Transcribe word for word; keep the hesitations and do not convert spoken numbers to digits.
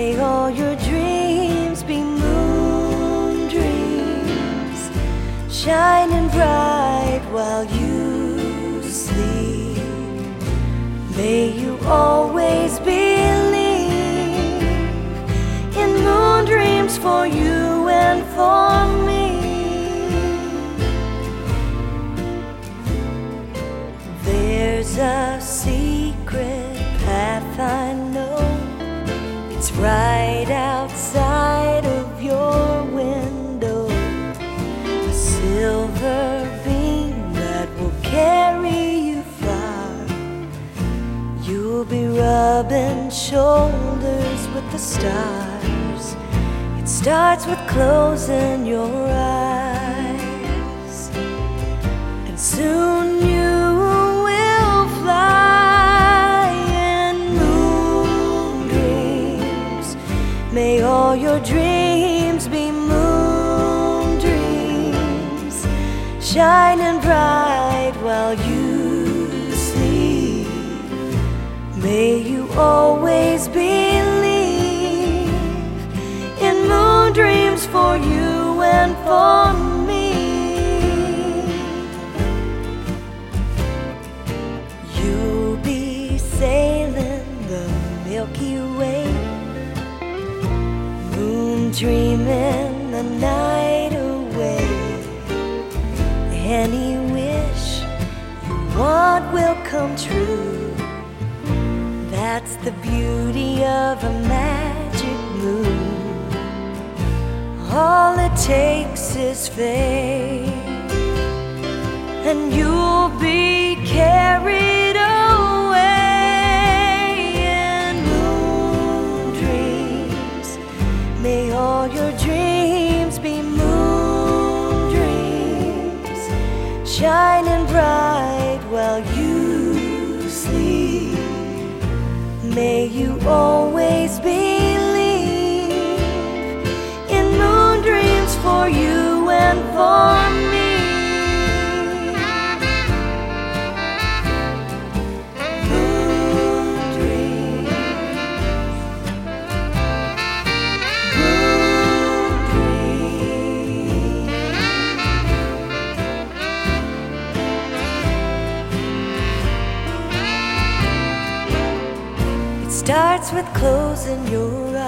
May all your dreams be moon dreams, shining bright while you sleep. May you always believe in moon dreams for you and for me. There's a secret path I know, it's right outside of your window, a silver beam that will carry you far. You'll be rubbing shoulders with the stars. It starts with closing your eyes, and soon you will fly in moon dreams. May all your dreams be moon dreams, shining bright while you sleep. May you always believe in moon dreams for you and for me. You'll be sailing the Milky Way, moon dreaming the night away. Any wish you want will come true. That's the beauty of a magic moon. All it takes is faith, and you'll be carried away in moon dreams. May all your dreams be moon dreams, shining bright while you sleep. May you always believe in moon dreams for you and for me. Moon dreams, moon dreams. It starts with closing your eyes.